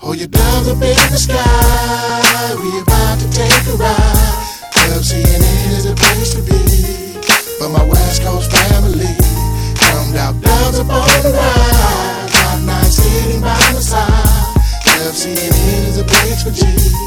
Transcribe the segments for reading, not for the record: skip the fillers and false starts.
Oh, your doves up in the sky, we about to take a ride. Club CNN is a place to be for my West Coast family. Chromed out doves up on the ride, hot nights sitting by my side. Club CNN is a place for G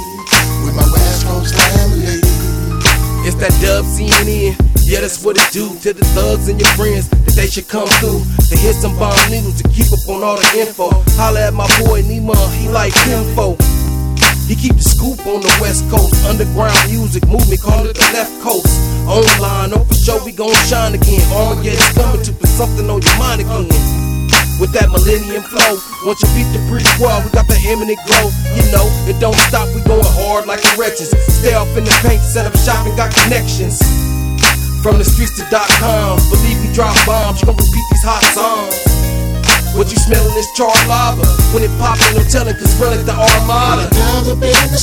with my West Coast family. It's that Dub CNN, yeah, that's what it do. To the thugs and your friends that they should come through to hit some bomb news to keep up on all the info. Holla at my boy Nima, he like info. He keep the scoop on the West Coast. Underground music movement, call it the left coast. Online, oh for sure we gon' shine again. Armageddon's coming to put something on your mind again. With that millennium flow, once you beat the pretty squad, we got the imminent glow. You know, it don't stop, we going hard like erections. Stay off in the paint, set up shop and got connections. From the streets to .com, believe we drop bombs, you gon' repeat these hot songs. What you smelling is charred lava. When it pop, ain't no telling, cause we're like the Armada. Doves up in the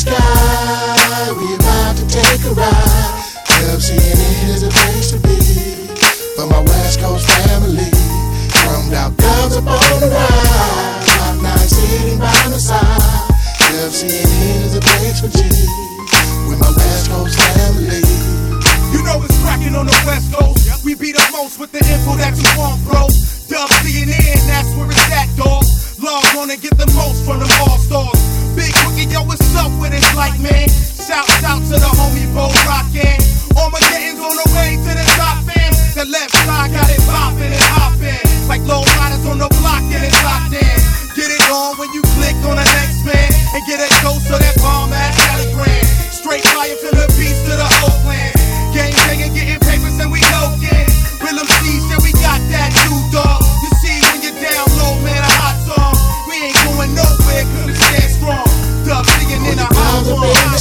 sky, we about to take a ride. Club CNN is a place to be for my West Coast family. Chromed out doves up on the ride, hot nights sitting by my side. Club CNN is a place for G with my West Coast family. You know it's cracking on the West Coast. We beat up most with the info that you want, bro. Dub CNN, that's where it's at, dog. Log on and get the most from the all stars. Big Cookie, yo, what's up with it like, man? Shouts out to the homie Bo Rockin'. Armageddon's on the way to the top, fam. The left side got it poppin' and hoppin'. Like low riders on the block and it's locked in. Get it on when you click on the next man. And get a dose of that bomb ass Telegram. Straight fire from the beast to the Oakland. Gang banging, getting papers and we low-kin'. Real MCs, yeah, we got that new dog. You see when you're down low, man, a hot song. We ain't going nowhere cause we stand strong. Dub singing in a hot one. Up in the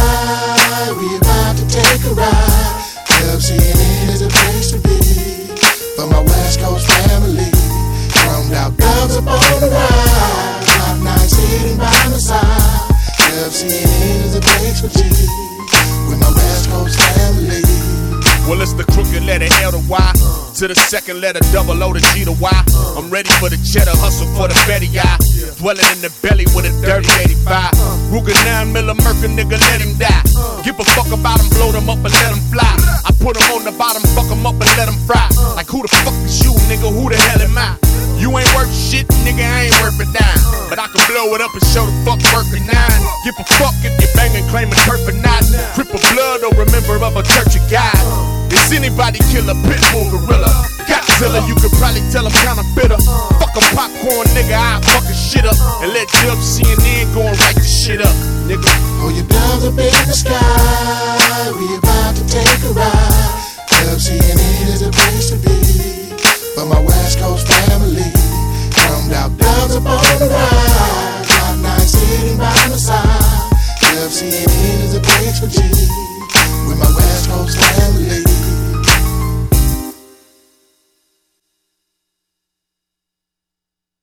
sky, we about to take a ride. Club CNN is a place to be for my West Coast family. Chromed out doves up on the ride, hot nights sitting by my side. Club CNN is a place for G with my West Coast family. Well, it's the crooked letter L to Y to the second letter double O to G to Y. I'm ready for the cheddar, hustle for the Betty I. Dwelling in the belly with a dirty 85. Ruger 9mm Merca, nigga, let him die. Give a fuck about him, blow them up and let him fly. I put him on the bottom, fuck him up and let him fry. Like who the fuck is you, nigga, who the hell am I? You ain't worth shit, nigga, I ain't worth a dime. But I can blow it up and show the fuck worth a nine. Give a fuck if you bangin', claimin' turf or not. Crip of blood or a member of a church of God. Is anybody kill a pit bull gorilla? Godzilla, you could probably tell I'm kinda bitter. Fuck a popcorn nigga, I fuck a shit up. And let Dub CNN go and write the shit up, nigga. Oh, your doves up in the sky, we about to take a ride. Club CNN is a place to be for my West Coast family. Chromed out doves up on the ride, hot nights sitting by my side. Club CNN is a place for G